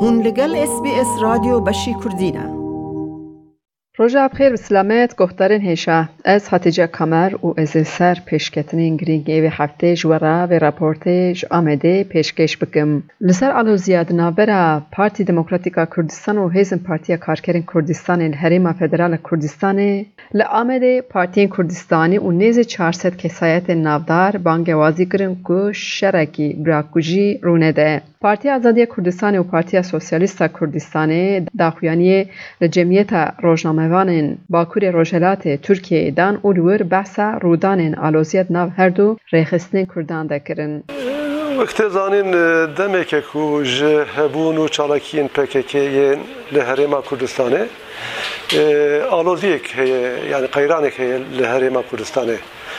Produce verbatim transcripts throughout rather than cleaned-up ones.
هون لگل اس بی اس رادیو بشی کردینه. روژا بخیر و سلامت گفتارن هیشه از حتیجه کمر و از سر پیشکتنین گرینگی و هفته جورا و راپورتج آمده پیشکش بکم. لسر آلوزیاد نابرا پارتی دموکراتیکا کردستان و هیزن پارتی کارکرین کردستان الهریم فدرال کردستان لآمده پارتی کردستانی و نیز چهارصد کسایت نافدار بانگوازی کرن که شرکی براکوژی رونده. پارتی آزادی کردستان و پارتی سوسیالیست کردستان داخویانی لجمعیت روزنامه‌وان باکوری روجلات ترکیه دان اولور بحثا رودان آلوزیت ناو هر دو ریخستن کردان دکرن. وقتی زانین دمی که کوچ هبون و چالاکین پکیکی لهریم کردستانه آلوزیک یعنی قیرانی که لهریم کردستانه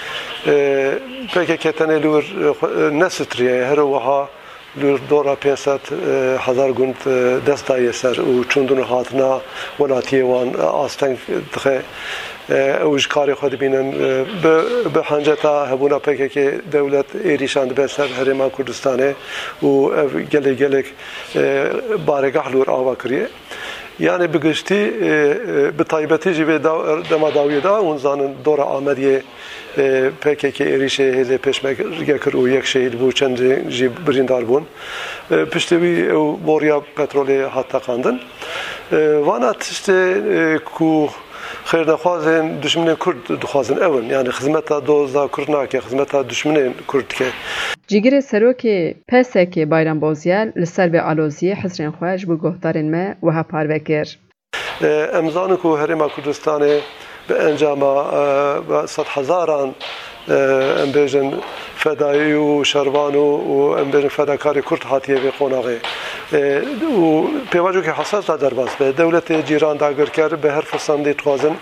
پکیکی تنه لور نستریه هر وها لور دورا پنجصد هزار گوند دستای سر و چندون هاتنا ولاتی وان آستن دخه اوج کاری خود بینن به حنجتا هبونا پکه که دولت ایریشان به سر هرما کردستانه و گله گله بارگاه لور آوا کریه یعنی بگشتی به طایبتی جیب دم داویه دا اون زانن دور آمدیه پکه که ایریشه هزه پشمک کرو یک شهید بود چند جیب بریندار بون پشتوی او بوریا پترول حتی خواندن وانا تشته کو خیر نخوازن دشمن کرد دخوازن اون یعنی خدمت دوزا کرد ناکه خدمت دشمن کرد که جیگر سروک پسک بایرام بازیال لسر به آلوزی حسرین خواهش بو گفتارن ما و ها پاروکر امزان کو هرما کردستان به انجام صد هزاران امبیجن فدایی و شروان و امبیجن فداکاری کرد هاتیه به قوناغه و پیواجو که حساس در باز به دولت جیران داگر کرد به هر فرصندی توازن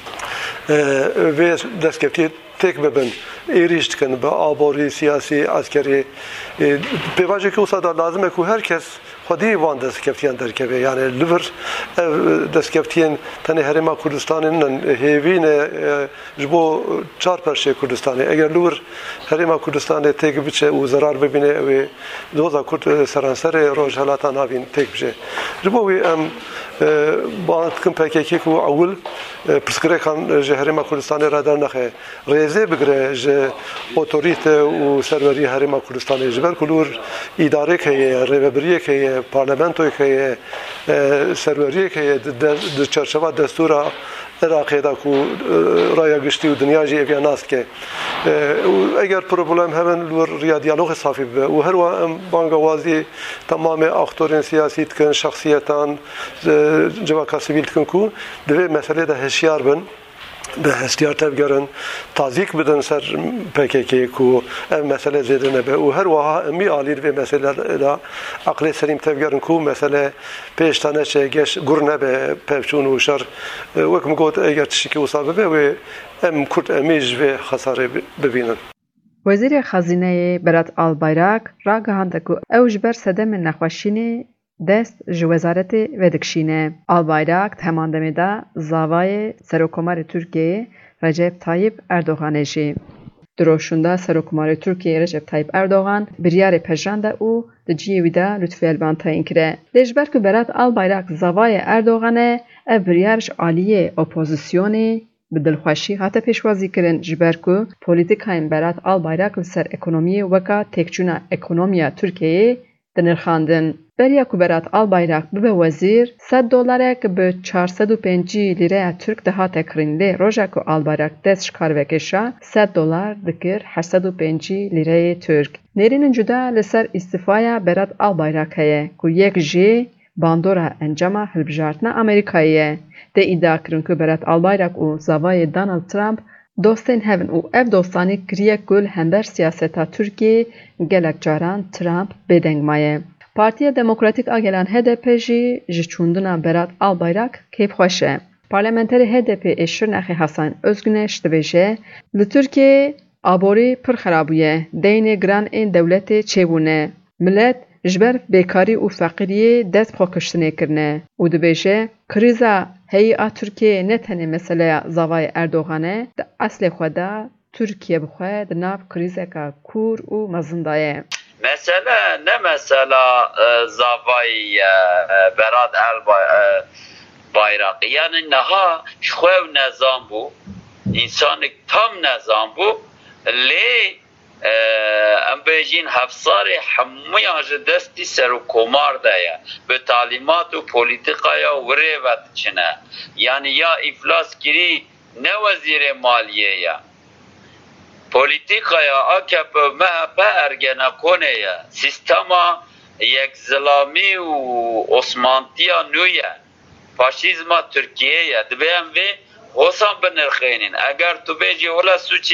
و دستکفتی تک ببن ایریشت کن به آبوری سیاسی عسکری پیواجو که اصلا لازمه که هر کس خودی وان دستکفتیان درکبه یعنی لور دستکفتیان تنه هرما کردستان نن هیوین جبو چهار پرشه کردستانی اگر لور هرما کردستان تک بچه و ضرر ببینه و دوزا کرد سرانسر روجهلاتا نابین تک بچه جبو وی ام باید کم پاکی که اول پسکره کن جه هرما کردستانی را در نخه ریزه بگره جه اتوریت و سروری هرما کردستانی جبر کلور اداره که ریبریه که پارلمانتوی که سروری که در چرچوه دستور عراقی دا کو رای گشتی و دنیا جی افیا ناست که اگر پروبلم همین لور ریا دیالوگ صافی به و هر و بانگوازی تمام اختورین سیاسی کن شخصیتان جواکا سیویل کن کو دوی مسئله ده هشیار بن به هستیار تبگرن تازیک بدن سر پکیکی کو مسئله زیده نبه و هر واها می آلیر به مسئله دا عقل سلیم تبگرن کو مسئله پیشتانه چه گش گر نبه پفچون و شر وکم گوت اگر تشکی وصابه به و ام کرد امیج و خساره ببینن وزیر خزینه برات آلبایراک را گهانده که اوج بر صدم نخوشینه دست جو وزارت ودکشینه آلبایراک تماندمه دا زاوای سروکمار ترکیه رجب طایب اردوغانشی. دروشوندا سروکمار ترکیه رجب طایب اردوغان بریار پجرانده او دجیه ویدا لطفی البان تاین کرده. لجبر که برات آلبایراک زاوای اردوغانه او بریارش عالیه اپوزیسیونی به دلخوشی هاته پیشوازی کرن جبر که پولیتیکاین برات آلبایراک لسر اکونومی وکا تکچونا اکونومیا ترکیه دنرخاندن. بریا که برات آلبایراک به وزیر صد دلاره که به چهارصد و پنج لیره ترک ده هات کرین لی روزا که آلبایراک دستش کار وکشا صد دلار دکر هشتصد و پنج لیره ترک. نرین جدا لسر استفایا برات آلبایراک هیه که یک جی باندورا انجام هلبجارتنا امریکاییه. ده ادعا کرن که برات آلبایراک و زاوای دانالد ترامپ دوستین هفن و اف دوستانی کریه گل همبر سیاستا ترکیه گلک جاران ترامپ بدنگ مایه. پارتی دموکراتیک آگلان هدپ جی جچوندنا برات آلبایراک کیف خوشه. پارلمانتری هدپ اشرنخی حسن özgüneş دبیجه لترکیه آبوری پر خرابیه دین گران این دولت چیبونه ملت جبر بیکاری و فقریه دست خوکشتنه کرنه و دبیجه کریزا هیئا ترکیه نتنه مسئله زاوای اردوغانه ده اصل خدا ترکیه بخواه ده ناف کریزه که کور و مزندایه. مثلا نه مثلا زاوای براد البایراق یعنی نها شخو نظام بو انسان تام نظام بو لی ام بیجین هفصار همه آج دستی سر و کمار دایا به تعلیمات و پولیتیقایا وره وقت چنه یعنی یا افلاس گیری نه وزیر مالیه یا پولیتیقایا آکب مهبه ارگنه کنه یا سیستما یک ظلامی و عثمانتیا نویه فاشیزما ترکیه یا دبیم وی حسان بنرخینین اگر تو بیجی ولا سوچی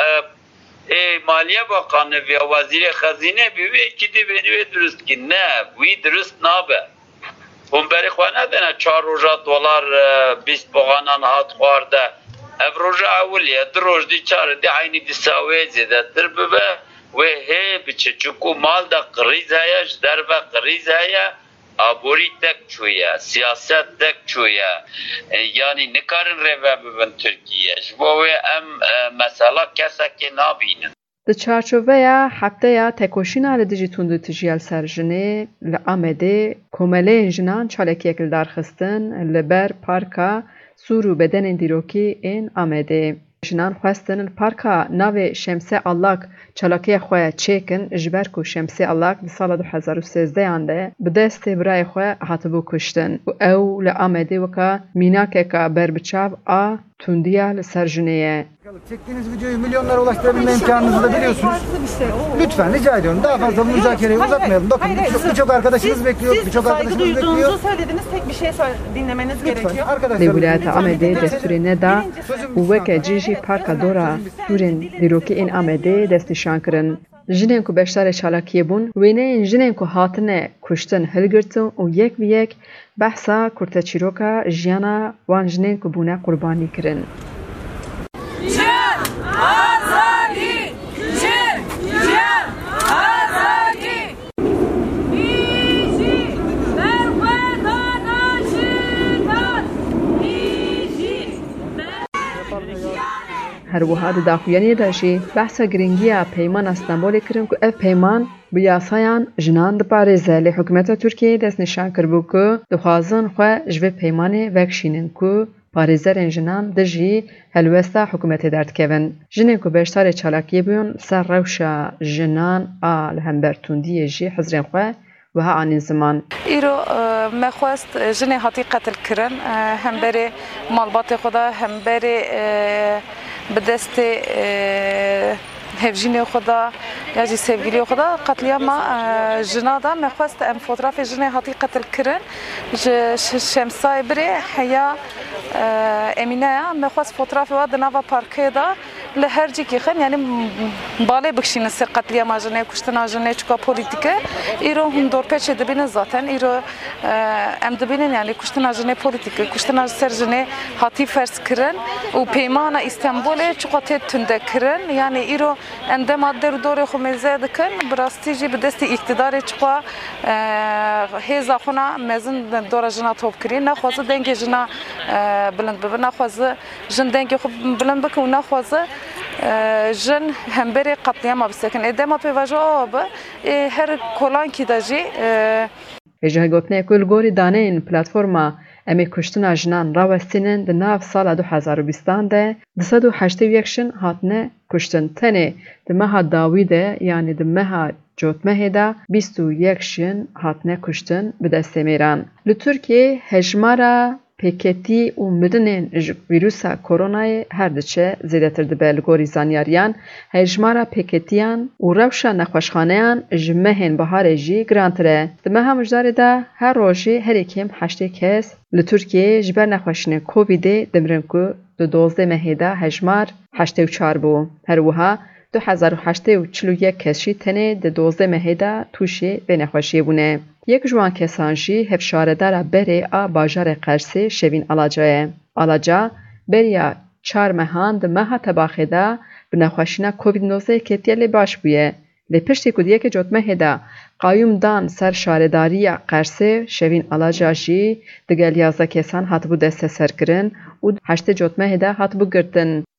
مالیه باقانه و وزیر خزینه بیوی که دی بینوی درست که نه وی درست نابه اون بری خواه ندنه چار روژا دولار بیست بغانان هات خوارده اف روژا اولیه در روژ دی چار دی عینی دی ساوی زیده در ببه و هی بچه چکو مال دا قریز هیا جدر با قریز هیا آبوری تک چویه سیاست تک چویه یعنی نکارن روه ببن ترکیه جبوه ام مسئله کسا که نابینن د چارچوبه هفته تکوشینا لدیجی توندو تجیال سرجنه لآمده کومله جنان چالکی اکل درخستن لبر پارکا سورو بدن دیروکی این آمده جنان خواستن پارکا ناو شمسه اللاک چالاکی خواه چیکن جبر کو شمسه اللاک دی سال دو هزار و سیزده آنده به دست برای خواه هاتبو کشتن و او لآمده وکا میناکه که بر بچاو آ تندیا لسرجنه Çektiğiniz videoyu milyonlara ulaştırabilme imkanınızı da biliyorsunuz. Lütfen rica ediyorum daha fazla bu müzakereyi uzatmayalım. Bakın birçok arkadaşınız bekliyor, birçok arkadaşınız bekliyor. Siz saygı duyduğunuzu söylediğiniz tek bir şey dinlemeniz gerekiyor. Li wilayeta Amedê destûrê neda û weke cî jî parka dora stûrên dîrokî ên Amedê destnîşan kirin. Jinên ku beşdarê çalakiyê bûn, wêneyên jinên ku hatine kuştin hilgirtin û yek bi yek behsa kurteçîroka jiyana wan jinên ku bûne qurbanî kirin. هر وها د داخویانی داشی بحث گرینگیا پیمان استانبول کرن که اف پیمان به یاسایان جنان د پاریزه لی حکومت ترکیه دست نشان کربو که دخوازن خواه جوه پیمان وکشینن که پاریزه رن جنان دجی هلوستا حکومت درد کون جنن که بیشتر چالاکی بیون سر روشا جنان آل همبرتوندی جی حضرین خواه و ها آن زمان ایرو مخواست جنه هاتی قتل کرن هم بری مالبات خدا هم بری به دست هفجین خدا یا جی سیفگیری خدا قتلیام جنادا مخواست ام فوتوراف جنه هاتی قتل کرن شمسای بری حیا امینه مخواست فوتوراف و دنوا پارکه دا لهر جی کی خن یعنی باله بکشین سر قتلیام جنه کشتن جنه چکا پولیتیکه ایرو هم دور پیچ دبین ذاتن ایرو ام دبینن یعنی کشتن جنه پولیتیکه کشتن سر جنه هاتی فرض کرن و پیمان استانبول چقا تند کرن یعنی ایرو اندما در دور خمیزه دکن براستی جی به دست اقتدار چقا هزا خونه مزن دور جنا توپ کرین نخوازه دنگ جنا بلند ببر نخوازه جن دنگ خوب بلند بکن نخوازه جن هم بری قتلیام بسکن ادما پیواجو آب هر کلان کی داجی اجازه گفتن کل گوری دانه این پلتفرما امی کشتن جنان راوستینن در ناف سال دو هزار و بیستان ده دصد و هشت و یکشن هاتنه کشتن تنه در ماه داویده یعنی در ماه جوتمه ده بیست و یکشن هاتنه کشتن به دست میران. لترکیه هجمارا پیکتی و مدنین ویروسا کرونای هر دچه زیده تر دبل گوری زانیاریان هجمارا پیکتیان و روشا نخوشخانهان جمهن بهار جی گرانتره دمه همجدار ده هر روشی هر اکیم هشته کس لترکیه جبر نخوشنه کوویده دمرن که دو دوزده مهیده هجمار هشته و چار بو هر وها دو هزار و هشته و چلو یک کسی تنه دو دوزده مهیده توشی به نخوشی بونه. یک جوان کسانجی هفشاردار بری آ باجار قرسی شوین علاجه. علاجه بریا چار مهان ده مها تباخده به نخوشینا کووید نوزده کتیلی باش بویه. لپشتی کدیه که جوت مهده قایوم دان سر شارداری قرسی شوین علاجه جی دگل یازده کسان هات بو دست سر کرن و هشت جوت مهده هات بو گردن.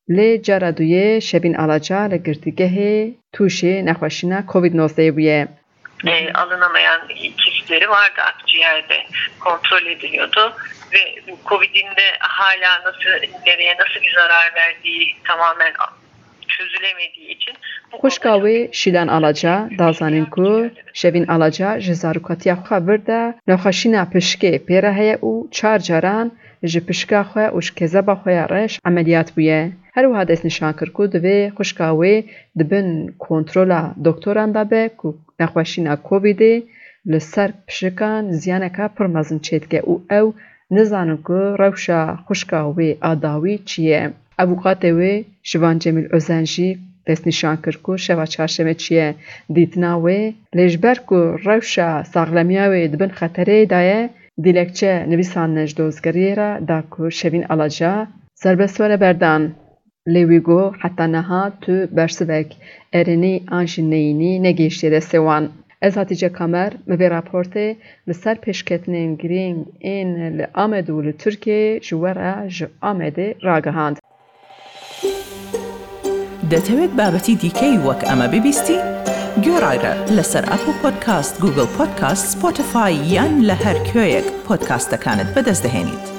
لی جارا دویه شبین آلاجا لگرتیگه توشه نخوشینا کووید نوزده بویه. E, alınamayan kistleri vardı akciğerde, kontrol ediliyordu ve Covid'in de hala nasıl, nereye nasıl bir zarar verdiği tamamen çözülemediği için خوشکاوی شیلان آلاجا دازانین کو شبین آلاجا جزارکاتیا خبر ده نخوشینا پشکه پیره هیا او چار جاران جه پشکا خواه و شکزبا خواه رش عملیات بویه. هر وها دست نشان کرد که دوی خوشکاوی دبن کنترولا دکتران دابه که نخوشینا کوویده لسر پشکان زیانکا پرمازن چیدگه او او نزانن که روشا خوشکاوی آداوی چیه. ابوقات وی شوان جمیل اوزنجی دست نشان کرد که شوا چهارشنبه چیه دیتنا وی لجبر که روشا ساغلمیا وی دبن خطره دایه دیلکچه نویسان نجدوزگری را دا که شوین آلاجا سربسوار بردان. لیویگو حتی نها تو برسوک ارنی آنجنینی نگیشتی دستوان. از هاتیجه کامر مبی راپورته لسر پیشکتنین گرینگ این لآمدو لترکیه جوارا جو آمده راگهاند. دەتەوێت بابەتی دیکەی وەک ئەمە ببیستی؟ گۆڕایرە لەسەر ئەپل پۆدکاست، گوگل پۆدکاست، سپۆتیفای یان لە هەر کوێیەک پۆدکاستەکانت بەدەست دەهێنیت.